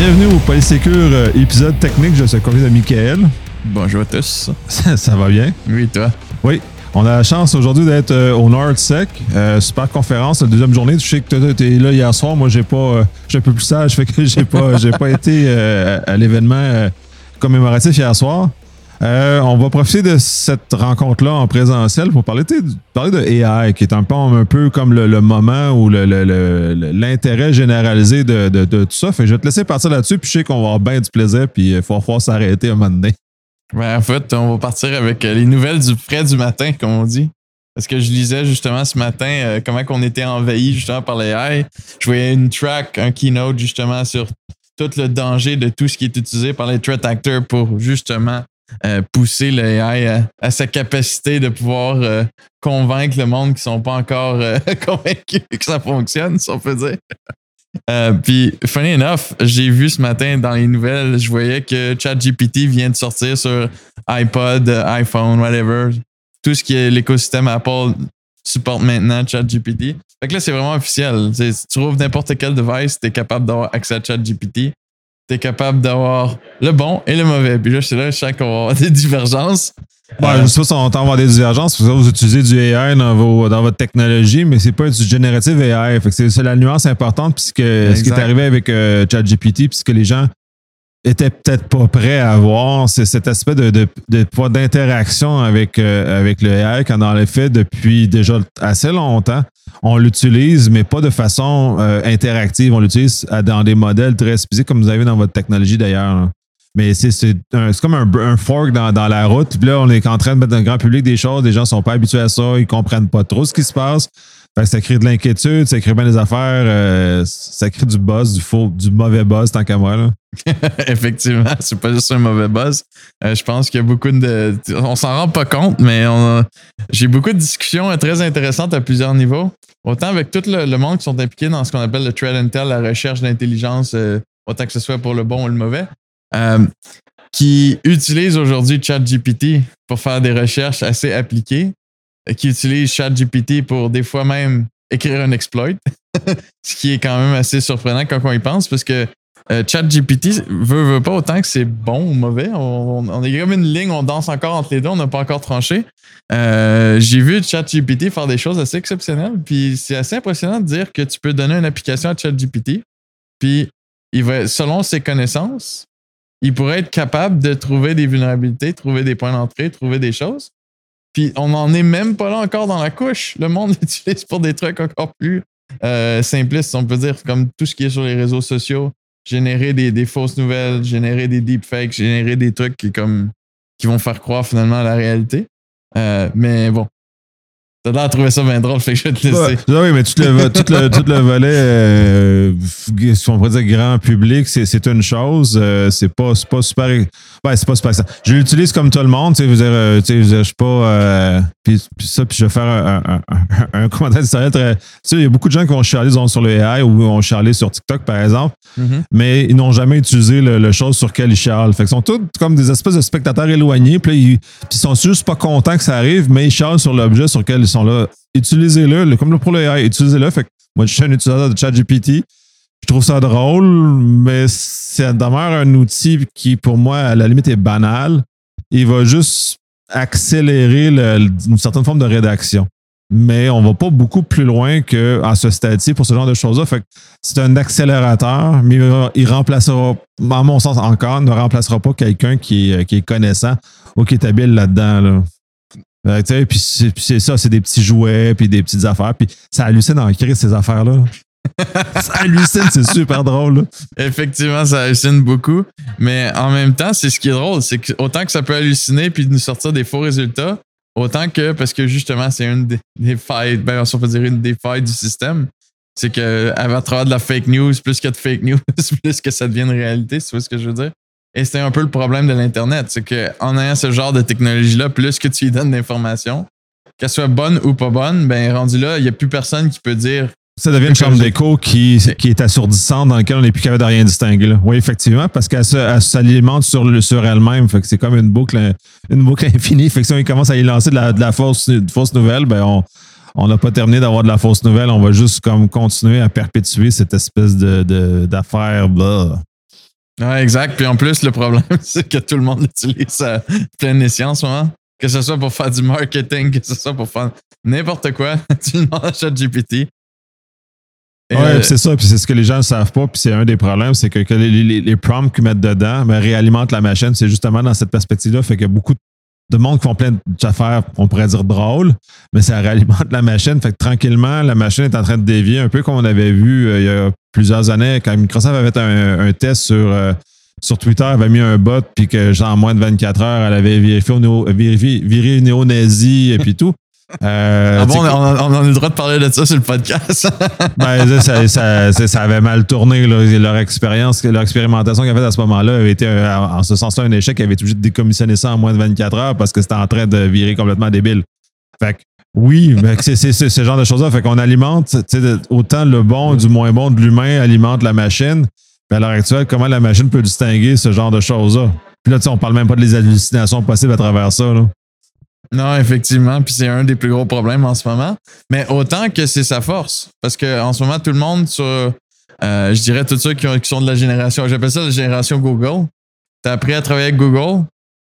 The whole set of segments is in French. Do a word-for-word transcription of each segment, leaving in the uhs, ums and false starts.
Bienvenue au Polysécure euh, épisode technique. Je suis accompagné de Michael. Bonjour à tous. Ça, ça va bien? Oui, toi? Oui. On a la chance aujourd'hui d'être euh, au NordSec. Euh, super conférence, la deuxième journée. Je sais que tu es là hier soir. Moi, j'ai pas, euh, je suis un peu plus sage, fait que j'ai pas, j'ai pas été euh, à l'événement euh, commémoratif hier soir. Euh, on va profiter de cette rencontre-là en présentiel pour parler, parler de A I, qui est un peu, un peu comme le, le moment ou le, le, le, l'intérêt généralisé de, de, de tout ça. Fait que je vais te laisser partir là-dessus, puis je sais qu'on va avoir bien du plaisir, puis il faut pouvoir s'arrêter un moment donné. Ben, en fait, on va partir avec les nouvelles du frais du matin, comme on dit. Parce que je lisais justement ce matin euh, comment on était envahi justement par l'A I. Je voyais une track, un keynote justement sur tout le danger de tout ce qui est utilisé par les threat actors pour justement Euh, pousser l'A I à, à sa capacité de pouvoir euh, convaincre le monde qui ne sont pas encore euh, convaincus que ça fonctionne, si on peut dire. euh, Puis, funny enough, j'ai vu ce matin dans les nouvelles, je voyais que ChatGPT vient de sortir sur iPod, iPhone, whatever. Tout ce qui est l'écosystème Apple supporte maintenant ChatGPT. Fait que là, c'est vraiment officiel. C'est, si tu trouves n'importe quel device, tu es capable d'avoir accès à ChatGPT. T'es capable d'avoir le bon et le mauvais. Puis là, je suis là, je sens qu'on va avoir des divergences. Ouais, euh, je sais pas si on va avoir des divergences, parce que vous utilisez du A I dans, vos, dans votre technologie, mais c'est pas du generative A I. Fait que c'est, c'est la nuance importante, puisque exact. Ce qui est arrivé avec euh, ChatGPT, puis ce que les gens étaient peut-être pas prêts à avoir, c'est cet aspect de, de, de, de d'interaction avec, euh, avec le A I, quand dans les faits, depuis déjà assez longtemps, on l'utilise, mais pas de façon euh, interactive. On l'utilise dans des modèles très spécifiques, comme vous avez dans votre technologie d'ailleurs. Là. Mais c'est, c'est, un, c'est comme un, un fork dans, dans la route. Puis là, on est en train de mettre dans le grand public des choses. Les gens ne sont pas habitués à ça. Ils ne comprennent pas trop ce qui se passe. Fait que ça crée de l'inquiétude, ça crée bien des affaires. Euh, ça crée du buzz, du faux, du mauvais buzz, tant qu'à moi. Là. Effectivement, c'est pas juste un mauvais buzz. Euh, je pense qu'il y a beaucoup de... On s'en rend pas compte, mais on a, j'ai beaucoup de discussions très intéressantes à plusieurs niveaux. Autant avec tout le, le monde qui sont impliqués dans ce qu'on appelle le threat intel, la recherche d'intelligence, euh, autant que ce soit pour le bon ou le mauvais, euh, qui utilisent aujourd'hui ChatGPT pour faire des recherches assez appliquées, qui utilisent ChatGPT pour des fois même écrire un exploit, ce qui est quand même assez surprenant quand on y pense, parce que euh, ChatGPT veut, veut pas autant que c'est bon ou mauvais. On, on, on est comme une ligne, on danse encore entre les deux, on n'a pas encore tranché. Euh, j'ai vu ChatGPT faire des choses assez exceptionnelles, puis c'est assez impressionnant de dire que tu peux donner une application à ChatGPT, puis il va, selon ses connaissances, il pourrait être capable de trouver des vulnérabilités, trouver des points d'entrée, trouver des choses. Puis on n'en est même pas là encore dans la couche. Le monde l'utilise pour des trucs encore plus euh, simplistes, on peut dire, comme tout ce qui est sur les réseaux sociaux. Générer des, des fausses nouvelles, générer des deepfakes, générer des trucs qui, comme, qui vont faire croire finalement à la réalité. Euh, mais bon, t'as l'air de trouver ça bien drôle, fait que je vais te laisser. Ouais, oui, mais tout le, tout le, tout le volet, euh, si on pourrait dire grand public, c'est, c'est une chose. Euh, c'est pas, c'est pas super. Ouais, c'est pas super ça. Je l'utilise comme tout le monde, tu sais, je veux dire, tu sais, je suis pas. Euh, puis, puis ça, puis je vais faire un, un, un, un commentaire historique très. Tu sais, il y a beaucoup de gens qui vont chialer sur le A I ou vont chialer sur TikTok, par exemple, mm-hmm. mais ils n'ont jamais utilisé le, le chose sur lequel ils chialent. Fait qu'ils sont tous comme des espèces de spectateurs éloignés, puis ils, ils sont juste pas contents que ça arrive, mais ils chialent sur l'objet sur lequel ils sont là. Utilisez-le, comme pour le A I, utilisez-le. Fait que moi, je suis un utilisateur de ChatGPT. Je trouve ça drôle, mais ça demeure un outil qui, pour moi, à la limite, est banal. Il va juste accélérer le, une certaine forme de rédaction. Mais on ne va pas beaucoup plus loin qu'à ce stade-ci pour ce genre de choses-là. Fait que c'est un accélérateur, mais il remplacera, à mon sens encore, ne remplacera pas quelqu'un qui est, qui est connaissant ou qui est habile là-dedans. Là. Euh, puis, c'est, puis c'est ça, c'est des petits jouets, puis des petites affaires. Puis ça hallucine en créer ces affaires-là. Ça hallucine, c'est super drôle. Là. Effectivement, ça hallucine beaucoup. Mais en même temps, c'est ce qui est drôle, c'est que autant que ça peut halluciner puis nous sortir des faux résultats, autant que, parce que justement, c'est une des, des failles, ben, on peut dire une des failles du système, c'est que à travers de la fake news, plus que de fake news, plus que ça devient une réalité, si tu vois ce que je veux dire. Et c'était un peu le problème de l'Internet, c'est qu'en ayant ce genre de technologie-là, plus que tu lui donnes d'informations, qu'elle soit bonne ou pas bonne, ben rendu là, il n'y a plus personne qui peut dire. Ça devient une chambre d'écho qui, qui est assourdissante, dans laquelle on n'est plus capable de rien distinguer. Là. Oui, effectivement, parce qu'elle se, elle s'alimente sur, le, sur elle-même. Fait que c'est comme une boucle, une boucle infinie. Fait que si on commence à y lancer de la, de la fausse, de fausse nouvelle, ben on on n'a pas terminé d'avoir de la fausse nouvelle. On va juste comme continuer à perpétuer cette espèce de, de, d'affaire. Blah. Ouais, exact. Puis en plus, le problème, c'est que tout le monde l'utilise à plein escient en ce moment. Que ce soit pour faire du marketing, que ce soit pour faire n'importe quoi, tu demandes à ChatGPT. Oui, euh, c'est ça, puis c'est ce que les gens ne savent pas, puis c'est un des problèmes, c'est que, que les, les, les prompts qu'ils mettent dedans ben, réalimentent la machine. C'est justement dans cette perspective-là, fait qu'il y a beaucoup de monde qui font plein d'affaires, on pourrait dire drôles, mais ça réalimente la machine. Fait que tranquillement, la machine est en train de dévier, un peu comme on avait vu euh, il y a plusieurs années, quand Microsoft avait fait un, un test sur, euh, sur Twitter, avait mis un bot, puis que genre en moins de vingt-quatre heures, elle avait vérifié, vérifié, viré néo-nazi et puis tout. Euh, ah bon, on, on, on a le droit de parler de ça sur le podcast. ben, ça, ça, ça, ça avait mal tourné. Là. Leur expérience, leur expérimentation qu'ils avaient fait à ce moment-là avait été, en ce sens-là, un échec. Ils avaient été obligés de décommissionner ça en moins de vingt-quatre heures parce que c'était en train de virer complètement débile. Fait que, oui, mais c'est, c'est, c'est ce genre de choses-là. Fait qu'on alimente, autant le bon du moins bon de l'humain alimente la machine. Mais à l'heure actuelle, comment la machine peut distinguer ce genre de choses-là? Puis là, on parle même pas de les hallucinations possibles à travers ça, là. Non, effectivement, puis c'est un des plus gros problèmes en ce moment. Mais autant que c'est sa force, parce qu'en ce moment, tout le monde sur, euh, je dirais, tous ceux qui, ont, qui sont de la génération, j'appelle ça la génération Google. T'as appris à travailler avec Google,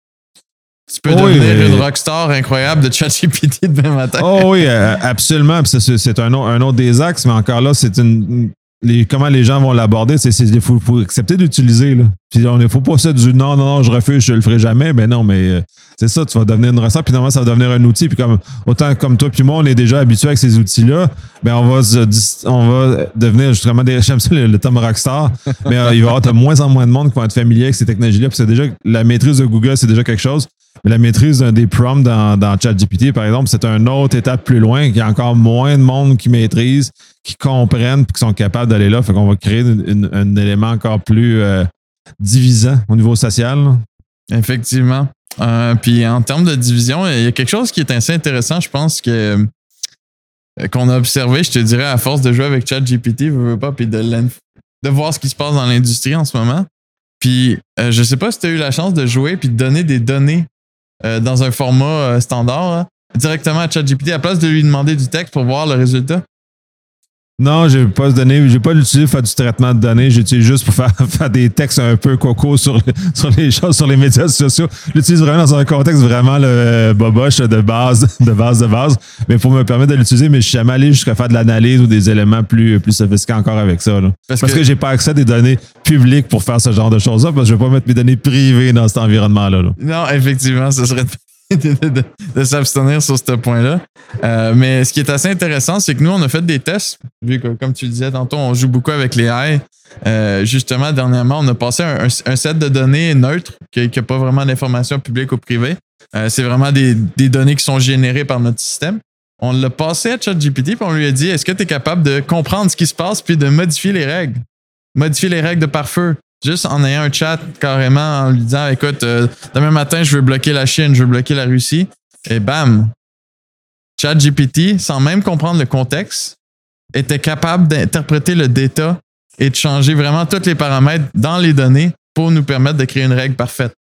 tu peux oh devenir oui, une rockstar incroyable de ChatGPT demain matin. Oh oui, absolument. Puis c'est, c'est un, un autre des axes, mais encore là, c'est une... Les, comment les gens vont l'aborder, c'est il faut, faut accepter d'utiliser. Là. Puis on ne faut pas ça du non, non, non, je refuse, je le ferai jamais. Ben non, mais euh, c'est ça, tu vas devenir une recette, puis normalement, ça va devenir un outil. Puis comme autant comme toi puis moi, on est déjà habitués avec ces outils-là, ben on va se, on va devenir justement des. J'aime ça le, le terme rockstar, mais euh, il va y avoir de moins en moins de monde qui vont être familiers avec ces technologies-là. Puis c'est déjà la maîtrise de Google, c'est déjà quelque chose. Mais la maîtrise d'un des prompts dans, dans ChatGPT, par exemple, c'est une autre étape plus loin, qu'il y a encore moins de monde qui maîtrise, qui comprennent et qui sont capables d'aller là. Fait qu'on va créer une, une, un élément encore plus euh, divisant au niveau social. Là. Effectivement. Euh, puis en termes de division, il y a quelque chose qui est assez intéressant, je pense, que qu'on a observé, je te dirais, à force de jouer avec ChatGPT, veux, veux pas, puis de, de voir ce qui se passe dans l'industrie en ce moment. Puis euh, je sais pas si tu as eu la chance de jouer puis de donner des données euh, dans un format euh, standard là, directement à ChatGPT à la place de lui demander du texte pour voir le résultat. Non, j'ai pas donné, j'ai pas l'utilisé pour faire du traitement de données. J'utilise juste pour faire, faire des textes un peu coco sur, sur les choses, sur les médias sociaux. J'utilise vraiment dans un contexte vraiment le boboche de base, de base, de base. Mais pour me permettre de l'utiliser, mais je suis jamais allé jusqu'à faire de l'analyse ou des éléments plus, plus sophistiqués encore avec ça. Là. Parce, parce que, que j'ai pas accès à des données publiques pour faire ce genre de choses-là, parce que je vais pas mettre mes données privées dans cet environnement-là. Là. Non, effectivement, ce serait de, de, de, de s'abstenir sur ce point-là. Euh, mais ce qui est assez intéressant, c'est que nous, on a fait des tests, vu que, comme tu le disais tantôt, on joue beaucoup avec les A I. Euh, justement, dernièrement, on a passé un, un, un set de données neutres, qui n'a pas vraiment d'informations publiques ou privées. Euh, c'est vraiment des, des données qui sont générées par notre système. On l'a passé à ChatGPT, puis on lui a dit, est-ce que tu es capable de comprendre ce qui se passe, puis de modifier les règles? Modifier les règles de pare-feu. Juste en ayant un chat carrément, en lui disant, écoute, euh, demain matin, je veux bloquer la Chine, je veux bloquer la Russie. Et bam! ChatGPT, sans même comprendre le contexte, était capable d'interpréter le data et de changer vraiment tous les paramètres dans les données pour nous permettre de créer une règle parfaite.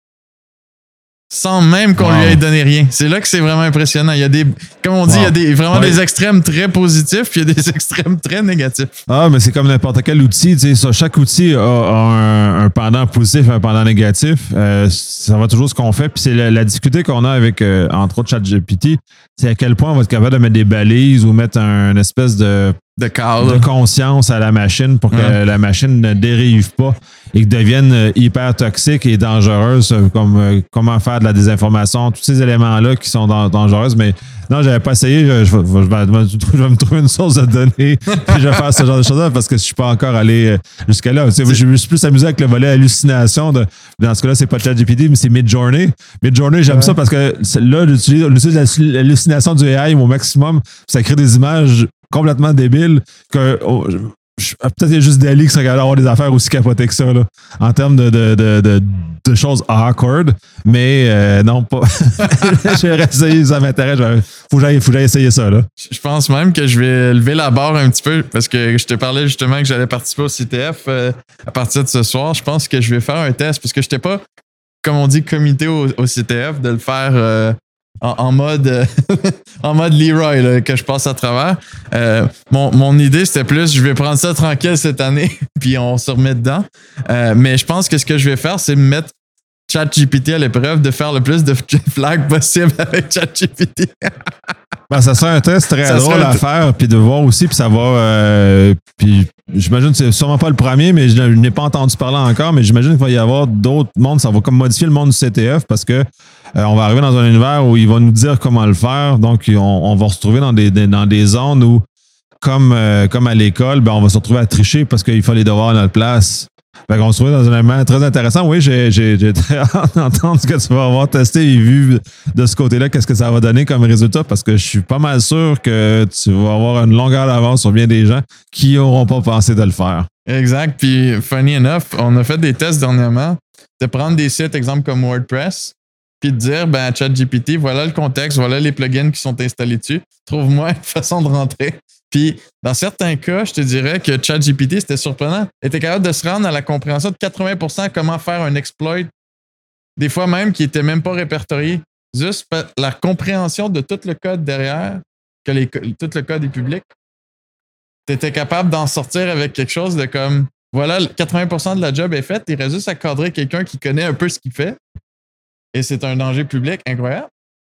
Sans même qu'on wow. lui ait donné rien. C'est là que c'est vraiment impressionnant. Il y a des, comme on dit, wow. il y a des, vraiment ouais. des extrêmes très positifs puis il y a des extrêmes très négatifs. Ah, mais c'est comme n'importe quel outil. Tu sais, ça, chaque outil a, a un, un pendant positif et un pendant négatif. Euh, ça va toujours ce qu'on fait. Puis c'est la, la difficulté qu'on a avec, euh, entre autres, ChatGPT, c'est à quel point on va être capable de mettre des balises ou mettre un, une espèce de, de, cadre. de conscience à la machine pour que ouais. la machine ne dérive pas et que devienne hyper toxique et dangereuse, comme euh, comment faire de la désinformation, tous ces éléments-là qui sont dans, dangereux. Mais non, j'avais pas essayé. Je, je, je, je, vais, je vais me trouver une source de données puis je vais faire ce genre de choses-là parce que je suis pas encore allé jusqu'à là. Tu sais, je me suis plus amusé avec le volet hallucination. De, dans ce cas-là, c'est pas ChatGPT, mais c'est Midjourney. Midjourney, j'aime ouais. ça parce que là, j'utilise l'hallucination du A I au maximum. Ça crée des images complètement débiles que... Oh, peut-être qu'il y a juste Dali qui serait capable d'avoir des affaires aussi capotées que ça, là, en termes de, de, de, de, de choses awkward, mais euh, non, pas. Je vais essayer, ça m'intéresse. Il faut que j'aille, faut que j'aille essayer ça. Là. Je pense même que je vais lever la barre un petit peu parce que je te parlais justement que j'allais participer au C T F euh, à partir de ce soir. Je pense que je vais faire un test parce que je n'étais pas, comme on dit, comité au, au C T F de le faire. Euh, en, en mode euh, en mode Leroy là, que je passe à travers. Euh, mon, mon idée, c'était plus, je vais prendre ça tranquille cette année, puis on se remet dedans. Euh, mais je pense que ce que je vais faire, c'est me mettre ChatGPT à l'épreuve, de faire le plus de flags possible avec ChatGPT. Ben, ça serait un test très Ça drôle serait un à t- faire, puis de voir aussi, puis ça va. Euh, puis j'imagine que c'est sûrement pas le premier, mais je n'ai pas entendu parler encore, mais j'imagine qu'il va y avoir d'autres mondes. Ça va comme modifier le monde du C T F parce que euh, on va arriver dans un univers où il va nous dire comment le faire. Donc, on, on va se retrouver dans des, des- dans des zones où, comme, euh, comme à l'école, ben, on va se retrouver à tricher parce qu'il faut les devoirs à notre place. Fait qu'on se trouve dans un élément très intéressant. Oui, j'ai, j'ai, j'ai très hâte d'entendre ce que tu vas avoir testé et vu de ce côté-là, qu'est-ce que ça va donner comme résultat, parce que je suis pas mal sûr que tu vas avoir une longueur d'avance sur bien des gens qui n'auront pas pensé de le faire. Exact. Puis, funny enough, on a fait des tests dernièrement de prendre des sites, exemple comme WordPress, puis de dire, ben, à ChatGPT, voilà le contexte, voilà les plugins qui sont installés dessus. Trouve-moi une façon de rentrer. Puis, dans certains cas, je te dirais que ChatGPT, c'était surprenant. Il était capable de se rendre à la compréhension de quatre-vingts pour cent comment faire un exploit, des fois même qui n'était même pas répertorié. Juste la compréhension de tout le code derrière, que les, tout le code est public. Tu étais capable d'en sortir avec quelque chose de comme, voilà, quatre-vingts pour cent de la job est faite, il reste juste à cadrer quelqu'un qui connaît un peu ce qu'il fait. Et c'est un danger public incroyable.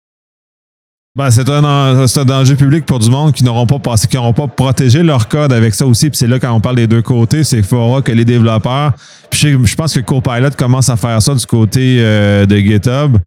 Ben, c'est un, c'est un danger public pour du monde qui n'auront pas passé, qui n'auront pas protégé leur code avec ça aussi. Puis c'est là quand on parle des deux côtés, c'est qu'il faudra que les développeurs. Puis je, je pense que Copilot commence à faire ça du côté euh, de GitHub.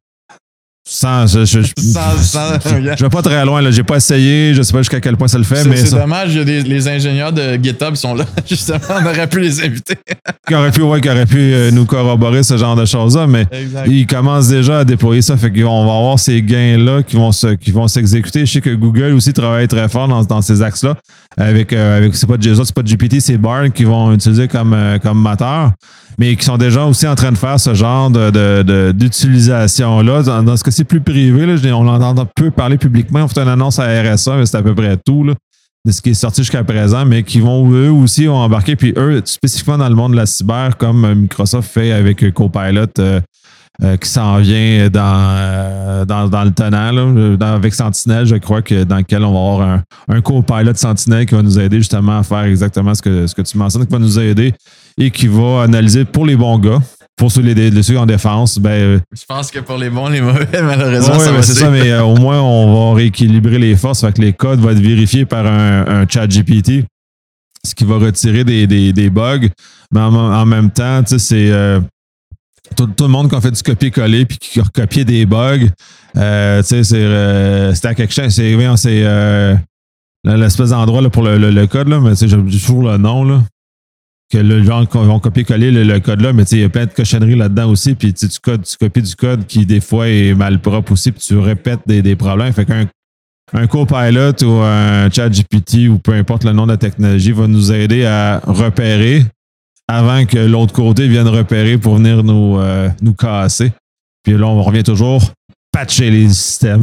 Sans, je, je, je, sans, sans, je, je vais pas très loin, là. J'ai pas essayé, je sais pas jusqu'à quel point ça le fait, c'est, mais. C'est ça, dommage, il y a des, les ingénieurs de GitHub sont là. Justement, on aurait pu les inviter. qui aurait pu, ouais, qui aurait pu euh, nous corroborer ce genre de choses-là, mais exact. Ils commencent déjà à déployer ça, fait qu'on va avoir ces gains-là qui vont se, qui vont s'exécuter. Je sais que Google aussi travaille très fort dans, dans ces axes-là. Avec, euh, avec c'est pas J S O, c'est pas G P T, c'est Bard qu'ils vont utiliser comme, euh, comme moteur, mais qui sont déjà aussi en train de faire ce genre de, de, de, d'utilisation-là. Dans, dans ce cas-ci plus privé, là, on entend peu parler publiquement. On fait une annonce à R S A, mais c'est à peu près tout, là, de ce qui est sorti jusqu'à présent, mais qui vont, eux aussi, ont embarqué. Puis eux, spécifiquement dans le monde de la cyber, comme Microsoft fait avec Copilot, euh, Euh, qui s'en vient dans, euh, dans, dans le tenant, là, dans, avec Sentinel, je crois que dans lequel on va avoir un, un co-pilot Sentinel qui va nous aider justement à faire exactement ce que, ce que tu mentionnes, qui va nous aider et qui va analyser pour les bons gars. Pour ceux, les, les, ceux en défense, ben. Euh, je pense que pour les bons, les mauvais, malheureusement, ouais, ça ben va c'est ça, mais euh, au moins, on va rééquilibrer les forces. Fait que les codes vont être vérifiés par un, un chat G P T, ce qui va retirer des, des, des bugs. Mais en, en même temps, tu sais, c'est. Euh, Tout, tout le monde qui a fait du copier-coller puis qui a recopié des bugs, euh, tu sais, c'est, euh, c'était à quelque chose, c'est, c'est euh, l'espèce d'endroit là, pour le, le, le code, là, mais j'ai toujours le nom, là, que le genre qui vont copier-coller le, le code là, mais il y a plein de cochonneries là-dedans aussi, puis tu, codes, tu copies du code qui, des fois, est mal propre aussi, puis tu répètes des, des problèmes. Fait qu'un un copilot ou un chat G P T ou peu importe le nom de la technologie va nous aider à repérer avant que l'autre côté vienne repérer pour venir nous, euh, nous casser. Puis là, on revient toujours patcher les systèmes.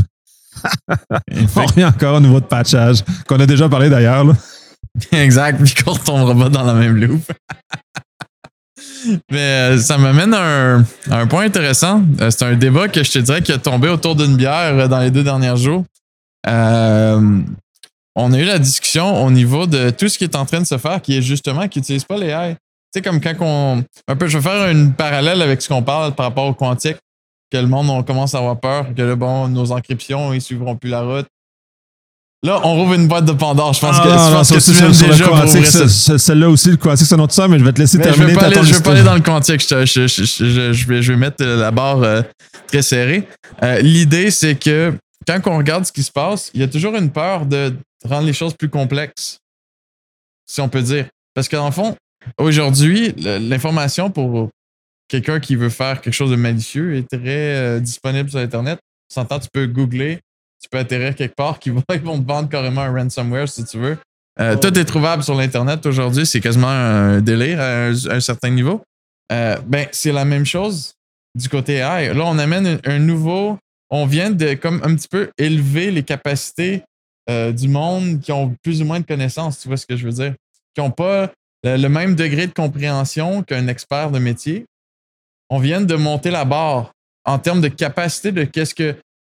On revient encore au niveau de patchage, qu'on a déjà parlé d'ailleurs. Là. Exact, puis qu'on ne retombera pas dans la même loupe. Mais euh, ça m'amène à un, à un point intéressant. Euh, c'est un débat que je te dirais qui a tombé autour d'une bière euh, dans les deux derniers jours. Euh, on a eu la discussion au niveau de tout ce qui est en train de se faire, qui est justement qui n'utilise pas l'A I. Tu sais, comme quand on. Un peu, je vais faire une parallèle avec ce qu'on parle par rapport au quantique, que le monde on commence à avoir peur, que là, bon, nos encryptions, ils suivront plus la route. Là, on rouvre une boîte de Pandore. Je pense ah, que, non, je pense non, que tu viens déjà pour ouvrir ça. Celle-là aussi, le quantique, c'est un autre ça, mais je vais te laisser mais terminer. Je ne vais pas aller dans le quantique. Je, je, je, je, je, vais, je vais mettre la barre euh, très serrée. Euh, l'idée, c'est que quand on regarde ce qui se passe, il y a toujours une peur de rendre les choses plus complexes, si on peut dire. Parce qu'en fond, aujourd'hui, l'information pour quelqu'un qui veut faire quelque chose de malicieux est très euh, disponible sur Internet. Tu s'entends, tu peux googler, tu peux atterrir quelque part, qui vont, ils vont te vendre carrément un ransomware si tu veux. Euh, oh. Tout est trouvable sur l'Internet aujourd'hui, c'est quasiment un délire à un, à un certain niveau. Euh, ben, c'est la même chose du côté A I. Là, on amène un, un nouveau. On vient de comme un petit peu élever les capacités euh, du monde qui ont plus ou moins de connaissances, tu vois ce que je veux dire? Qui n'ont pas le, le même degré de compréhension qu'un expert de métier. On vient de monter la barre en termes de capacité de qu'est-ce que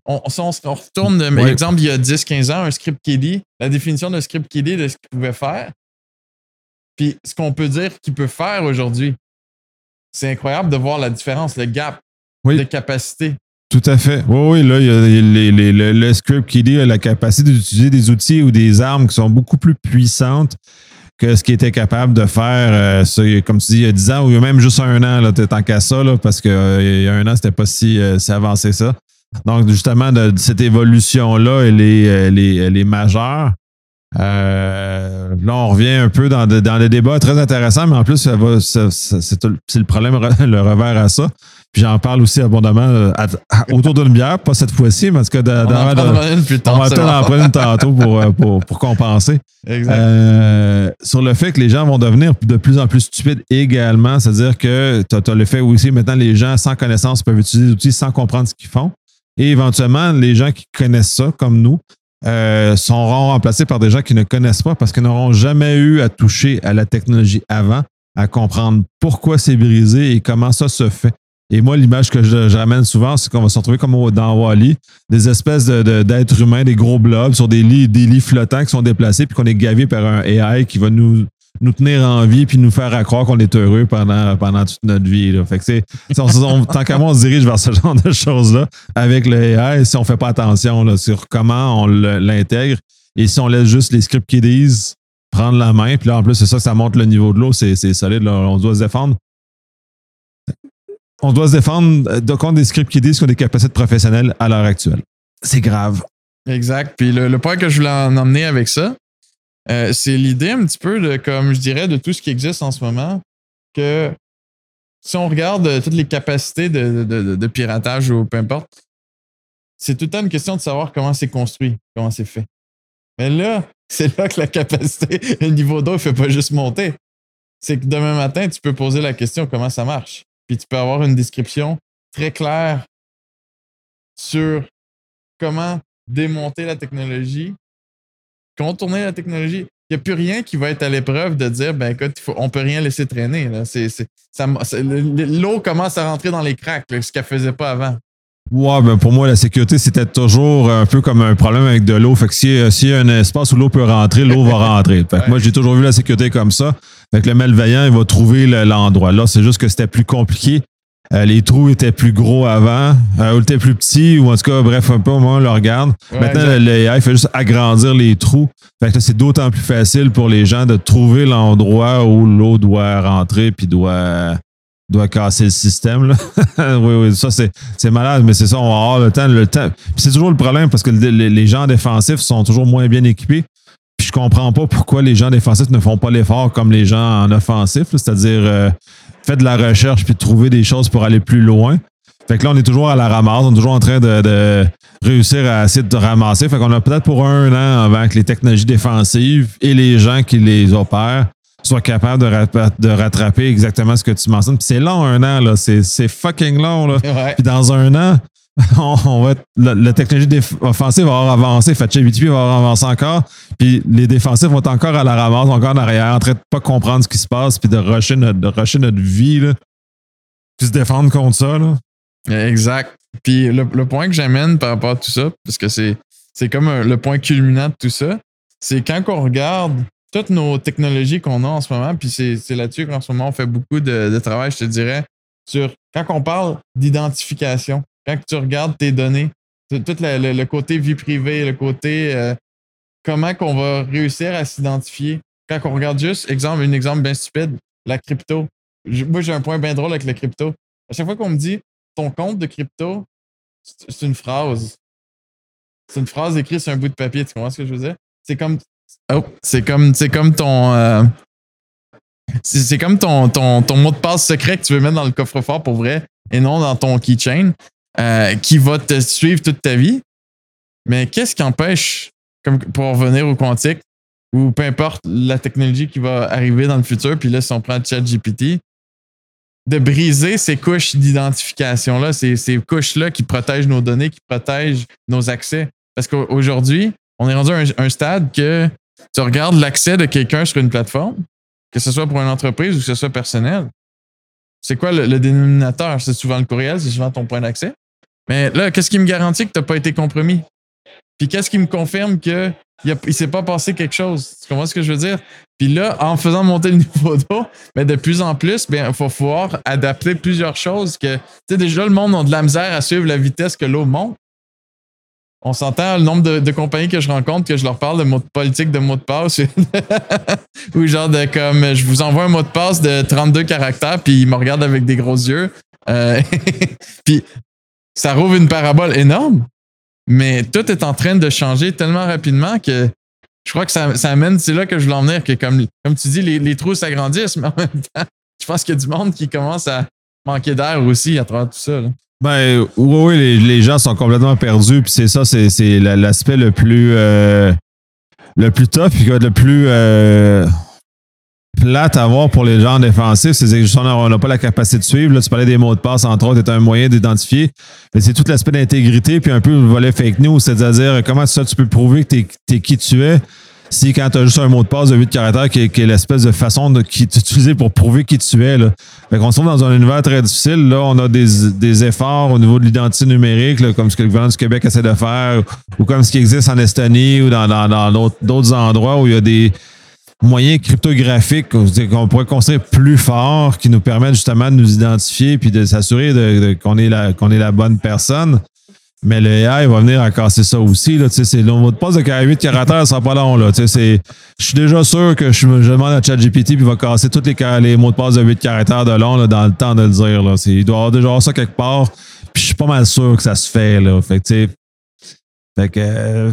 on, on, on retourne, de, oui. exemple, il y a dix quinze ans, un script kiddie, la définition de script kiddie de ce qu'il pouvait faire, puis ce qu'on peut dire qu'il peut faire aujourd'hui. C'est incroyable de voir la différence, le gap oui. de capacité. Tout à fait. Oui, oui, là, il y a les, les, le, le script kiddie a la capacité d'utiliser des outils ou des armes qui sont beaucoup plus puissantes que ce qu'il était capable de faire, euh, ça, comme tu dis, il y a dix ans ou même juste un an, là, tant qu'à ça, là, parce qu'il euh, y a un an, c'était pas si, euh, si avancé ça. Donc, justement, de, de cette évolution-là, elle est, elle est, elle est majeure. Euh, là, on revient un peu dans, de, dans le débat très intéressant, mais en plus, ça va, ça, ça, c'est, c'est le problème, le revers à ça. Puis j'en parle aussi abondamment à, à, autour d'une bière, pas cette fois-ci, mais en tout cas, de, on, dans, en de, une plus tard, on va peut-être en prendre une tantôt pour, pour, pour compenser. Exact. Euh, sur le fait que les gens vont devenir de plus en plus stupides également, c'est-à-dire que tu as le fait aussi, maintenant, les gens sans connaissance peuvent utiliser des outils sans comprendre ce qu'ils font. Et éventuellement, les gens qui connaissent ça, comme nous, euh, seront remplacés par des gens qui ne connaissent pas parce qu'ils n'auront jamais eu à toucher à la technologie avant, à comprendre pourquoi c'est brisé et comment ça se fait. Et moi, l'image que je, je ramène souvent, c'est qu'on va se retrouver comme dans Wall-E, des espèces de, de, d'êtres humains, des gros blobs sur des lits, des lits flottants qui sont déplacés puis qu'on est gavé par un A I qui va nous, nous tenir en vie puis nous faire croire qu'on est heureux pendant, pendant toute notre vie. Là. Fait que c'est, on, on, tant qu'à moi, on se dirige vers ce genre de choses-là avec le A I si on ne fait pas attention là, sur comment on l'intègre et si on laisse juste les script kiddies prendre la main. Puis là, en plus, c'est ça que ça monte le niveau de l'eau, c'est, c'est solide. Là. On doit se défendre. On doit se défendre de contre des scripts kiddies qui ont des capacités professionnelles à l'heure actuelle. C'est grave. Exact. Puis le, le point que je voulais en emmener avec ça, euh, c'est l'idée un petit peu de, comme je dirais, de tout ce qui existe en ce moment, que si on regarde toutes les capacités de, de, de, de piratage ou peu importe, c'est tout le temps une question de savoir comment c'est construit, comment c'est fait. Mais là, c'est là que la capacité, le niveau d'eau ne fait pas juste monter. C'est que demain matin, tu peux poser la question comment ça marche. Puis tu peux avoir une description très claire sur comment démonter la technologie, contourner la technologie. Il n'y a plus rien qui va être à l'épreuve de dire, ben écoute, il faut, on ne peut rien laisser traîner. Là. C'est, c'est, ça, c'est, l'eau commence à rentrer dans les cracks, là, ce qu'elle ne faisait pas avant. Ouais, ben pour moi, la sécurité, c'était toujours un peu comme un problème avec de l'eau. Fait que s'il si y a un espace où l'eau peut rentrer, l'eau va rentrer. Fait que ouais. Moi, j'ai toujours vu la sécurité comme ça. Fait que le malveillant, il va trouver le, l'endroit. Là, c'est juste que c'était plus compliqué. Euh, les trous étaient plus gros avant, euh, ou étaient plus petits, ou en tout cas, bref, un peu au moment où on le regarde. Ouais, maintenant, exact. le A I fait juste agrandir les trous. Fait que là, c'est d'autant plus facile pour les gens de trouver l'endroit où l'eau doit rentrer puis doit... doit casser le système. Là. oui, oui, ça, c'est, c'est malade, mais c'est ça, on va avoir le temps. Le temps. Puis c'est toujours le problème parce que le, les, les gens défensifs sont toujours moins bien équipés. Puis je comprends pas pourquoi les gens défensifs ne font pas l'effort comme les gens en offensif, là, c'est-à-dire euh, faites de la recherche puis trouver des choses pour aller plus loin. Fait que là, on est toujours à la ramasse, on est toujours en train de, de réussir à essayer de ramasser. Fait qu'on a peut-être pour un an avant que les technologies défensives et les gens qui les opèrent soient capables de, ra- de rattraper exactement ce que tu mentionnes. Puis c'est long, un an, là. C'est, c'est fucking long, là. Ouais. Puis dans un an, on, on va être, la, la technologie déf- offensive va avoir avancé. ChatGPT va avoir avancé encore. Puis les défensifs vont être encore à la ramasse, encore en arrière, en train de pas comprendre ce qui se passe, puis de rusher notre, de rusher notre vie, là. Puis se défendre contre ça, là. Exact. Puis le, le point que j'amène par rapport à tout ça, parce que c'est, c'est comme un, le point culminant de tout ça, c'est quand on regarde toutes nos technologies qu'on a en ce moment, puis c'est, c'est là-dessus qu'en ce moment, on fait beaucoup de, de travail, je te dirais, sur quand on parle d'identification, quand tu regardes tes données, tout le, le, le côté vie privée, le côté euh, comment qu'on va réussir à s'identifier. Quand on regarde juste, exemple, un exemple bien stupide, la crypto. Moi, j'ai un point bien drôle avec la crypto. À chaque fois qu'on me dit ton compte de crypto, c'est, c'est une phrase. C'est une phrase écrite sur un bout de papier, tu comprends ce que je veux dire? C'est comme Oh, c'est comme, c'est comme ton, euh, c'est, c'est comme ton, ton, ton mot de passe secret que tu veux mettre dans le coffre-fort pour vrai et non dans ton keychain euh, qui va te suivre toute ta vie. Mais qu'est-ce qui empêche, comme pour revenir au quantique ou peu importe la technologie qui va arriver dans le futur, puis là, si on prend ChatGPT, de briser ces couches d'identification-là, ces, ces couches-là qui protègent nos données, qui protègent nos accès. Parce qu'aujourd'hui, on est rendu à un, un stade que tu regardes l'accès de quelqu'un sur une plateforme, que ce soit pour une entreprise ou que ce soit personnel. C'est quoi le, le dénominateur? C'est souvent le courriel, c'est souvent ton point d'accès. Mais là, qu'est-ce qui me garantit que tu n'as pas été compromis? Puis qu'est-ce qui me confirme qu'il ne s'est pas passé quelque chose? Tu comprends ce que je veux dire? Puis là, en faisant monter le niveau d'eau, ben de plus en plus, il faut pouvoir adapter plusieurs choses. Que, tu sais, déjà, le monde a de la misère à suivre la vitesse que l'eau monte. On s'entend le nombre de, de compagnies que je rencontre, que je leur parle de mots de politique de mots de passe. Ou genre de comme, je vous envoie un mot de passe de trente-deux caractères, puis ils me regardent avec des gros yeux. Euh, puis ça rouvre une parabole énorme, mais tout est en train de changer tellement rapidement que je crois que ça, ça amène, c'est là que je voulais en venir, que comme, comme tu dis, les, les trous s'agrandissent, mais en même temps, je pense qu'il y a du monde qui commence à manquer d'air aussi à travers tout ça, là. Ben oui, oui, les, les gens sont complètement perdus, puis c'est ça, c'est, c'est l'aspect le plus euh, le plus tough, puis le plus euh, plate à voir pour les gens défensifs, c'est que justement, on n'a pas la capacité de suivre. Là, tu parlais des mots de passe, entre autres, c'est un moyen d'identifier. Mais c'est tout l'aspect d'intégrité, puis un peu le volet fake news, c'est-à-dire comment ça tu peux prouver que t'es, t'es qui tu es. Si quand tu as juste un mot de passe de huit caractères qui est, qui est l'espèce de façon de, qui est utilisée pour prouver qui tu es. Là. Fait qu'on se trouve dans un univers très difficile. Là, on a des, des efforts au niveau de l'identité numérique, là, comme ce que le gouvernement du Québec essaie de faire, ou comme ce qui existe en Estonie ou dans, dans, dans d'autres, d'autres endroits où il y a des moyens cryptographiques qu'on pourrait construire plus forts qui nous permettent justement de nous identifier puis de s'assurer de, de, qu'on est la, qu'on est la bonne personne. Mais le A I va venir à casser ça aussi. Là, c'est, le mot de passe de huit caractères, ça sera pas long. Là, c'est, je suis déjà sûr que je, je demande à ChatGPT puis il va casser tous les, les mots de passe de huit caractères de long là, dans le temps de le dire. Là. C'est, il doit y avoir déjà ça quelque part. Puis je suis pas mal sûr que ça se fait. Là. Fait que, tu sais. Fait que. Euh,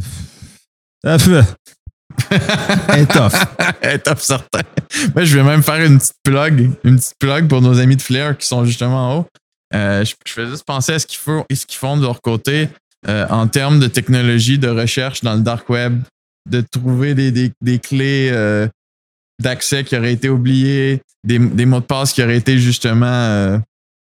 ça fait. Elle est tough. Elle est tough, certain. Moi, je vais même faire une petite plug. Une petite plug pour nos amis de Flair qui sont justement en haut. Euh, je, je fais juste penser à ce qu'ils font, ce qu'ils font de leur côté euh, en termes de technologie, de recherche dans le dark web, de trouver des, des, des clés euh, d'accès qui auraient été oubliées, des, des mots de passe qui auraient été justement euh,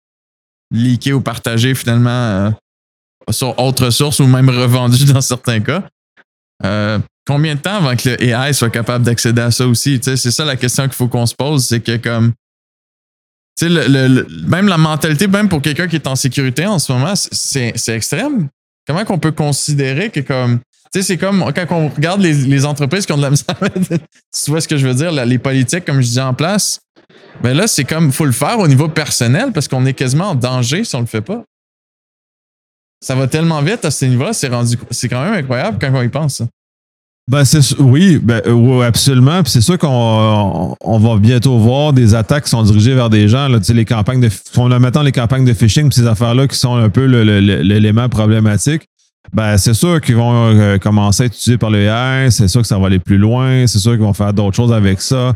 leakés ou partagés finalement euh, sur autre source ou même revendus dans certains cas. Euh, combien de temps avant que le A I soit capable d'accéder à ça aussi? T'sais, c'est ça la question qu'il faut qu'on se pose, c'est que comme Tu sais, le, le, le, même la mentalité, même pour quelqu'un qui est en sécurité en ce moment, c'est, c'est extrême. Comment qu'on peut considérer que comme... Tu sais, c'est comme quand on regarde les, les entreprises qui ont de la misère, tu vois ce que je veux dire, là, les politiques, comme je dis, en place, ben là, c'est comme, il faut le faire au niveau personnel parce qu'on est quasiment en danger si on le fait pas. Ça va tellement vite à ce niveau-là, c'est rendu, c'est quand même incroyable quand on y pense, ça. Ben c'est, oui, ben, oui, absolument. Puis c'est sûr qu'on on, on va bientôt voir des attaques qui sont dirigées vers des gens. Là, les campagnes de, fondamentalement, les campagnes de phishing, ces affaires-là qui sont un peu le, le, le, l'élément problématique. Ben c'est sûr qu'ils vont euh, commencer à être utilisés par le A I. C'est sûr que ça va aller plus loin. C'est sûr qu'ils vont faire d'autres choses avec ça.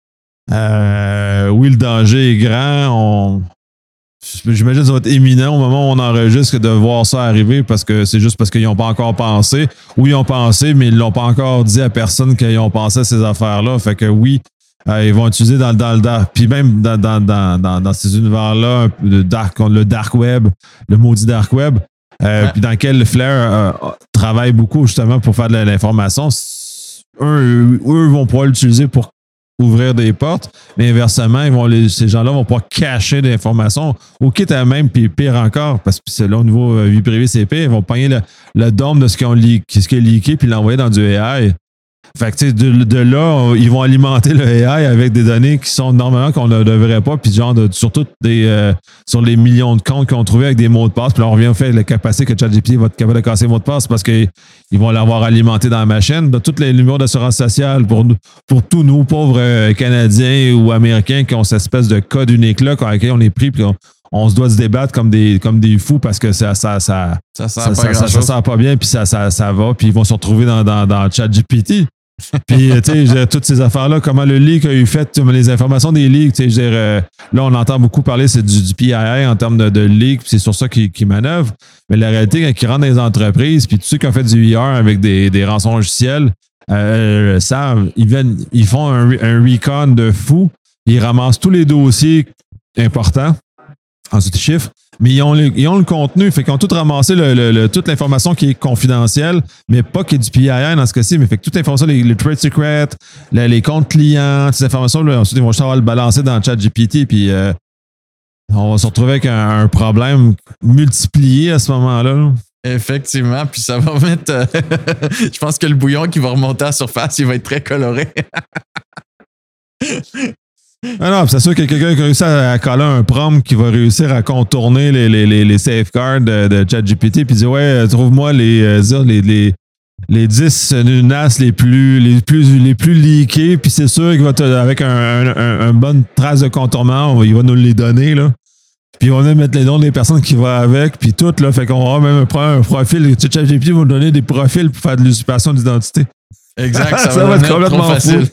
Euh, oui, le danger est grand. On, j'imagine que ça va être éminent au moment où on enregistre de voir ça arriver parce que c'est juste parce qu'ils n'ont pas encore pensé. Oui, ils ont pensé, mais ils ne l'ont pas encore dit à personne qu'ils ont pensé à ces affaires-là. Fait que oui, euh, ils vont utiliser dans, dans le dark. Puis même dans, dans, dans, dans, dans ces univers-là, le dark, le dark web, le maudit dark web, euh, ouais. Puis dans lequel le Flair euh, travaille beaucoup justement pour faire de l'information. Eux, eux vont pouvoir l'utiliser pour ouvrir des portes, mais inversement, ils vont les, ces gens-là vont pouvoir cacher des informations, ou quitte à même, puis pire encore, parce que c'est là au niveau euh, vie privée, c'est pire, ils vont pogner le, le dôme de ce qu'ils ont leak, ce qui est leaké, puis l'envoyer dans du A I. Fait que, tu sais, de, de là, on, ils vont alimenter le A I avec des données qui sont normalement qu'on ne devrait pas, puis genre, de, surtout des, euh, sur les millions de comptes qu'ils ont trouvés avec des mots de passe, puis là, on revient au fait la capacité que ChatGPT va être capable de casser les mots de passe parce qu'ils vont l'avoir alimenté dans la machine. De tous les numéros d'assurance sociale pour, pour tous nos pauvres euh, Canadiens ou Américains qui ont cette espèce de code unique-là, avec lequel on est pris, puis on, on se doit se débattre comme des, comme des fous parce que ça ça ça ça sert ça, pas, ça, ça, ça sert pas bien, puis ça, ça, ça va, puis ils vont se retrouver dans, dans, dans ChatGPT. Puis, tu sais, toutes ces affaires-là, comment le leak a eu fait, les informations des leaks, tu sais, je veux dire, euh, là, on entend beaucoup parler, c'est du, du P I I en termes de, de leak, puis c'est sur ça qu'ils, qu'ils manœuvrent. Mais la réalité, quand ils rentrent dans les entreprises, puis tous ceux qui ont fait du E R avec des, des rançons logiciels, euh, savent, ils, viennent, ils font un, un recon de fou, ils ramassent tous les dossiers importants, ensuite ils chiffrent, mais ils ont, le, ils ont le contenu, fait qu'ils ont tout ramassé, le, le, le, toute l'information qui est confidentielle, mais pas qui est du P I I dans ce cas-ci, mais fait que toute l'information, les, les trade secrets, les, les comptes clients, toutes ces informations, là, ensuite ils vont juste avoir le balancer dans le chat G P T, puis euh, on va se retrouver avec un, un problème multiplié à ce moment-là. Là. Effectivement, puis ça va mettre... Euh, je pense que le bouillon qui va remonter à la surface, il va être très coloré. Ah non, c'est sûr qu'il y a quelqu'un qui a réussi à, à coller un prompt qui va réussir à contourner les, les, les, les safeguards de, de ChatGPT puis dire ouais, trouve-moi les, les, les, les dix N A S les plus, les plus, les plus leakés, puis c'est sûr qu'il va te, avec un, un, un, un bonne trace de contournement, il va nous les donner, là. Puis on va mettre les noms des personnes qui vont avec, puis tout, là. Fait qu'on aura même un, un profil. ChatGPT va nous donner des profils pour faire de l'usurpation d'identité. Exact, ça, ça va, va être complètement trop facile.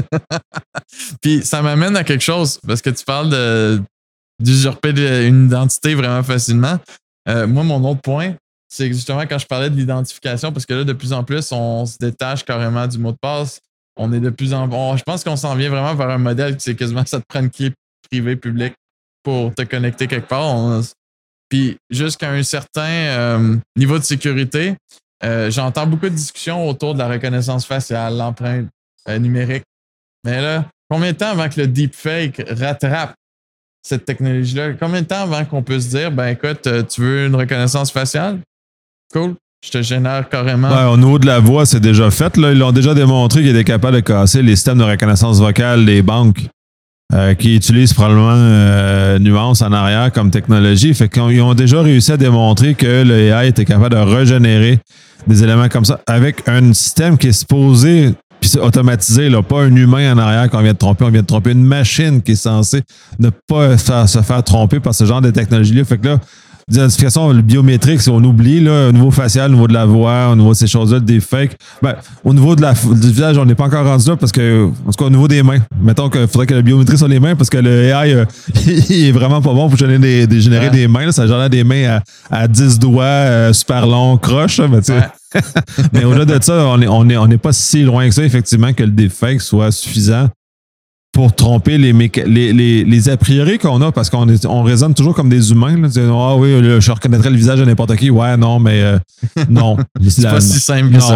Puis ça m'amène à quelque chose, parce que tu parles de, d'usurper une identité vraiment facilement. Euh, moi, mon autre point, c'est que justement quand je parlais de l'identification, parce que là, de plus en plus, on se détache carrément du mot de passe. On est de plus en plus... Je pense qu'on s'en vient vraiment vers un modèle qui c'est quasiment ça te prend une clé privée publique pour te connecter quelque part. On... Puis jusqu'à un certain euh, niveau de sécurité, Euh, j'entends beaucoup de discussions autour de la reconnaissance faciale, l'empreinte euh, numérique. Mais là, combien de temps avant que le deepfake rattrape cette technologie-là? Combien de temps avant qu'on peut se dire, ben écoute, tu veux une reconnaissance faciale? Cool, je te génère carrément. Ouais, au niveau de la voix, c'est déjà fait. Là. Ils l'ont déjà démontré qu'ils étaient capables de casser les systèmes de reconnaissance vocale des banques euh, qui utilisent probablement euh, Nuance en arrière comme technologie. Fait qu'ils ont déjà réussi à démontrer que le A I était capable de régénérer des éléments comme ça, avec un système qui est supposé, puis c'est automatisé, là, pas un humain en arrière qu'on vient de tromper, on vient de tromper une machine qui est censée ne pas faire, se faire tromper par ce genre de technologie-là. Fait que là, l'identification biométrique, si on oublie, là, au niveau facial, au niveau de la voix, au niveau de ces choses-là, des fakes, ben, au niveau de la, du visage, on n'est pas encore rendu là parce que, en tout cas, au niveau des mains, mettons qu'il faudrait que la biométrie soit les mains parce que le A I, euh, il est vraiment pas bon pour générer des, des, générer ouais. des mains. Là, ça génère des mains à, à dix doigts, euh, super longs, croches. Mais, ouais. mais au-delà de ça, on n'est on est, on est pas si loin que ça, effectivement, que le deepfake soit suffisant pour tromper les, méca- les, les, les a priori qu'on a, parce qu'on est, on raisonne toujours comme des humains. Là. Ah oui, je reconnaîtrais le visage de n'importe qui. Ouais, non, mais euh, non. C'est la, pas si simple que ça.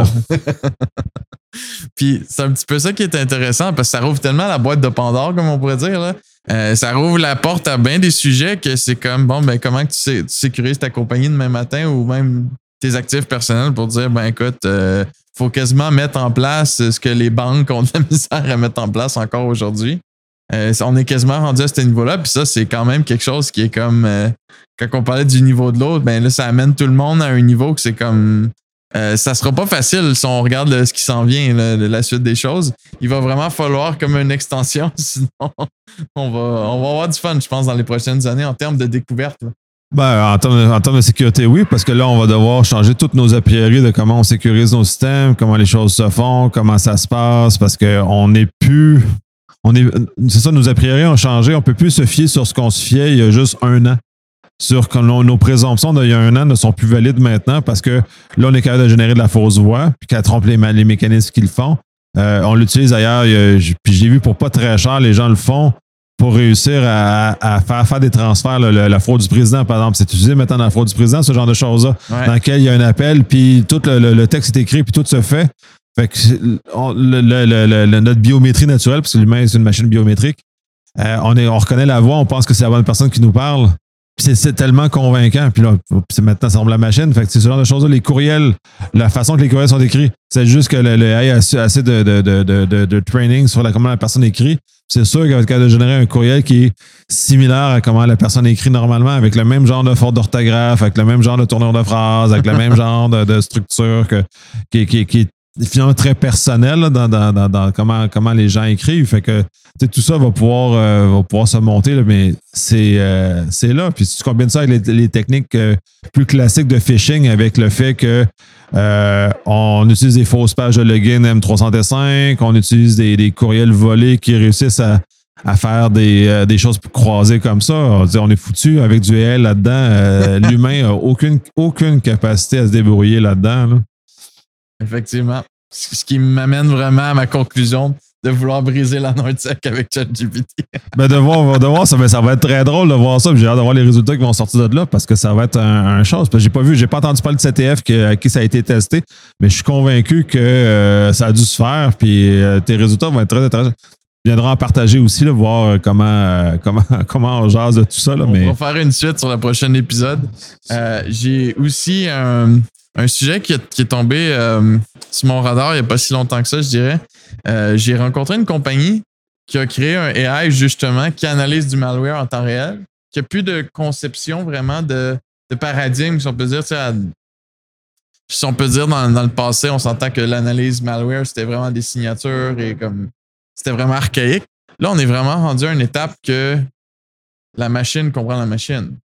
Puis c'est un petit peu ça qui est intéressant, parce que ça rouvre tellement la boîte de Pandore, comme on pourrait dire. Là. Euh, ça rouvre la porte à bien des sujets que c'est comme, bon, ben comment que tu, sais, tu sécurises ta compagnie demain matin ou même tes actifs personnels pour dire, ben écoute, euh, faut quasiment mettre en place ce que les banques ont de la misère à mettre en place encore aujourd'hui. Euh, on est quasiment rendu à ce niveau-là, puis ça, c'est quand même quelque chose qui est comme... Euh, quand on parlait du niveau de l'autre, ben là, ça amène tout le monde à un niveau que c'est comme... Euh, ça sera pas facile si on regarde là, ce qui s'en vient, là, la suite des choses. Il va vraiment falloir comme une extension, sinon on va, on va avoir du fun, je pense, dans les prochaines années en termes de découverte. Là. Ben, en termes, de, en termes de sécurité, oui, parce que là, on va devoir changer toutes nos a priori de comment on sécurise nos systèmes, comment les choses se font, comment ça se passe, parce qu'on n'est plus... On est, c'est ça, nos a priori ont changé. On ne peut plus se fier sur ce qu'on se fiait il y a juste un an. Sur que nos, nos présomptions d'il y a un an ne sont plus valides maintenant parce que là, on est capable de générer de la fausse voix puis qu'elle trompe les, les mécanismes qui le font. Euh, on l'utilise ailleurs, puis j'ai vu pour pas très cher, les gens le font pour réussir à, à faire, faire des transferts. Là, le, la fraude du président, par exemple, c'est utilisé maintenant dans la fraude du président, ce genre de choses-là, ouais. Dans lequel il y a un appel, puis tout le, le, le texte est écrit, puis tout se fait. Fait que on, le, le, le, le, notre biométrie naturelle, parce que l'humain, c'est une machine biométrique, euh, on, est, on reconnaît la voix, on pense que c'est la bonne personne qui nous parle. Puis c'est, c'est tellement convaincant. Puis là, c'est maintenant, ça semble la machine. Fait que c'est ce genre de choses-là. Les courriels, la façon que les courriels sont écrits, c'est juste que le, le A I a assez de, de, de, de, de training sur la, comment la personne écrit. C'est sûr qu'elle va être capable de générer un courriel qui est similaire à comment la personne écrit normalement, avec le même genre de faute d'orthographe, avec le même genre de tournure de phrase, avec le même genre de, de structure que, qui, qui, qui est finalement très personnel là, dans, dans, dans, dans comment, comment les gens écrivent. Fait que tout ça va pouvoir, euh, va pouvoir se monter, là, mais c'est, euh, c'est là. Puis si tu combines ça avec les, les techniques euh, plus classiques de phishing, avec le fait que euh, on utilise des fausses pages de login M trois cent cinq, on utilise des, des courriels volés qui réussissent à, à faire des, euh, des choses croisées comme ça, on, dit, on est foutu avec du réel là-dedans. Euh, l'humain n'a aucune, aucune capacité à se débrouiller là-dedans. Là. Effectivement. Ce qui m'amène vraiment à ma conclusion de vouloir briser la Nordsec avec ChatGPT. Ben de voir, de voir ça, ben ça va être très drôle de voir ça. Puis j'ai hâte de voir les résultats qui vont sortir de là parce que ça va être un, un chose. Parce que j'ai pas vu, j'ai pas entendu parler de C T F que, à qui ça a été testé, mais je suis convaincu que euh, ça a dû se faire. Puis euh, tes résultats vont être très intéressants. viendra en partager aussi, là, voir comment, euh, comment, comment on jase de tout ça. Là, on mais... va faire une suite sur le prochain épisode. Euh, j'ai aussi un, un sujet qui est, qui est tombé euh, sur mon radar il n'y a pas si longtemps que ça, je dirais. Euh, j'ai rencontré une compagnie qui a créé un A I, justement, qui analyse du malware en temps réel, qui n'a plus de conception vraiment de, de paradigme, si on peut dire, tu sais, à, si on peut dire, dans, dans le passé, on s'entend que l'analyse malware, c'était vraiment des signatures et comme c'était vraiment archaïque. Là, on est vraiment rendu à une étape que la machine comprend la machine.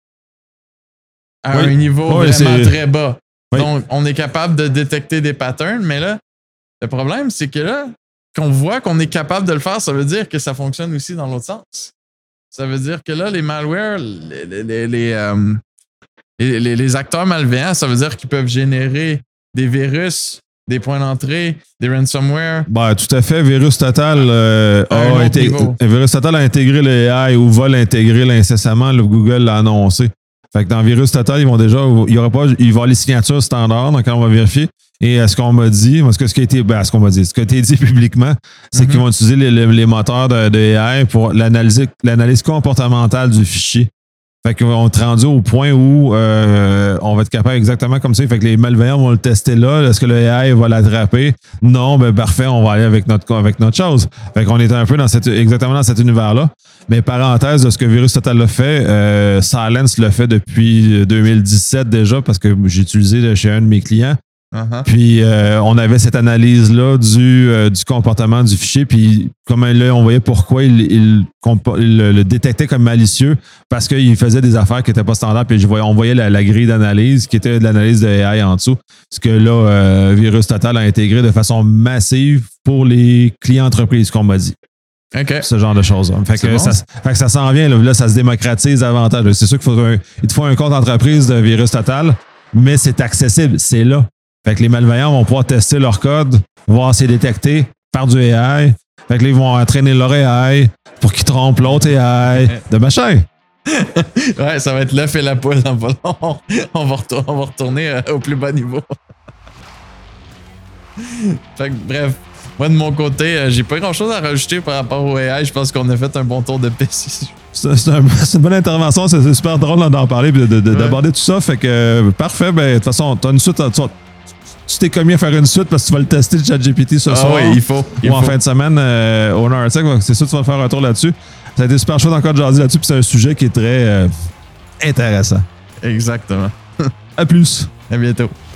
À oui. un niveau oui, vraiment c'est... très bas. Oui. Donc, on est capable de détecter des patterns, mais là, le problème, c'est que là, qu'on voit qu'on est capable de le faire, ça veut dire que ça fonctionne aussi dans l'autre sens. Ça veut dire que là, les malwares, les, les, les, les euh, Les, les, les acteurs malveillants, ça veut dire qu'ils peuvent générer des virus, des points d'entrée, des ransomware. Ben, tout à fait. Virus Total, euh, a été, Virus Total a intégré le A I ou va l'intégrer incessamment. Le Google l'a annoncé. Fait que dans Virus Total, ils vont déjà, il y aura pas, il va y avoir les signatures standards, donc on va vérifier. Et ce qu'on m'a dit, ce, que, ce qui a été, ben, ce qu'on m'a dit, ce qui a été dit publiquement, c'est mm-hmm. qu'ils vont utiliser les, les, les moteurs de, de A I pour l'analyse, l'analyse comportementale du fichier. Fait qu'on est rendu au point où euh, on va être capable exactement comme ça. Fait que les malveillants vont le tester là. Est-ce que le A I va l'attraper? Non, ben parfait, on va aller avec notre, avec notre chose. Fait qu'on est un peu dans cette, exactement dans cet univers-là. Mais parenthèse de ce que Virus Total l'a fait, euh, Cylance l'a fait depuis deux mille dix-sept déjà parce que j'ai utilisé chez un de mes clients. Uh-huh. Puis euh, on avait cette analyse-là du, euh, du comportement du fichier, puis comme là, on voyait pourquoi il, il, il le détectait comme malicieux, parce qu'il faisait des affaires qui n'étaient pas standards, puis je voyais, on voyait la, la grille d'analyse qui était de l'analyse de A I en dessous, ce que là, euh, Virus Total a intégré de façon massive pour les clients entreprises, qu'on m'a dit. Okay. Ce genre de choses. Fait que, bon. ça, fait que ça s'en vient, là, là, ça se démocratise davantage. C'est sûr qu'il faut un, il te faut un compte entreprise de Virus Total, mais c'est accessible, c'est là. Fait que les malveillants vont pouvoir tester leur code, voir s'ils détectés par du A I. Fait que là, ils vont entraîner leur A I pour qu'ils trompent l'autre A I de machin. Ouais, ça va être l'œuf et la poule dans pas long. On va retourner, on va retourner euh, au plus bas niveau. Fait que bref, moi de mon côté, euh, j'ai pas grand chose à rajouter par rapport au A I. Je pense qu'on a fait un bon tour de piste. C'est, c'est, un, c'est une bonne intervention, c'est, c'est super drôle d'en parler et de, de, de, ouais. d'aborder tout ça. Fait que euh, parfait, ben de toute façon, t'as une suite. T'as, tu t'es commis à faire une suite parce que tu vas le tester le ChatGPT ce ah soir. Oui, il faut. Il ou faut. en fin de semaine euh, au Nerdtech. C'est sûr que tu vas faire un tour là-dessus. Ça a été super chaud encore de jaser là-dessus. Puis c'est un sujet qui est très euh, intéressant. Exactement. À plus. À bientôt.